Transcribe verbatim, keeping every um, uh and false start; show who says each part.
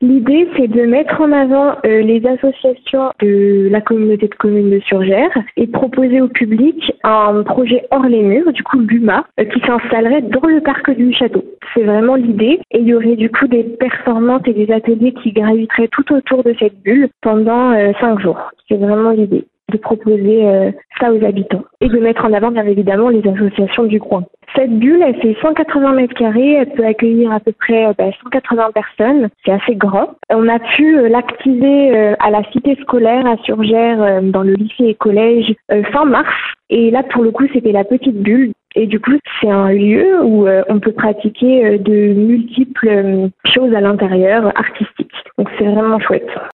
Speaker 1: L'idée, c'est de mettre en avant euh, les associations de la communauté de communes de Surgères et de proposer au public un projet hors les murs, du coup l'U M A, euh, qui s'installerait dans le parc du château. C'est vraiment l'idée. Et il y aurait du coup des performances et des ateliers qui graviteraient tout autour de cette bulle pendant euh, cinq jours. C'est vraiment l'idée de proposer euh, ça aux habitants et de mettre en avant bien évidemment les associations du coin. Cette bulle, elle fait cent quatre-vingts mètres carrés, elle peut accueillir à peu près euh, bah, cent quatre-vingts personnes, c'est assez grand. On a pu euh, l'activer euh, à la cité scolaire à Surgères, euh, dans le lycée et collège, euh, fin mars, et là pour le coup c'était la petite bulle. Et du coup, c'est un lieu où euh, on peut pratiquer euh, de multiples euh, choses à l'intérieur, artistiques. Donc c'est vraiment chouette.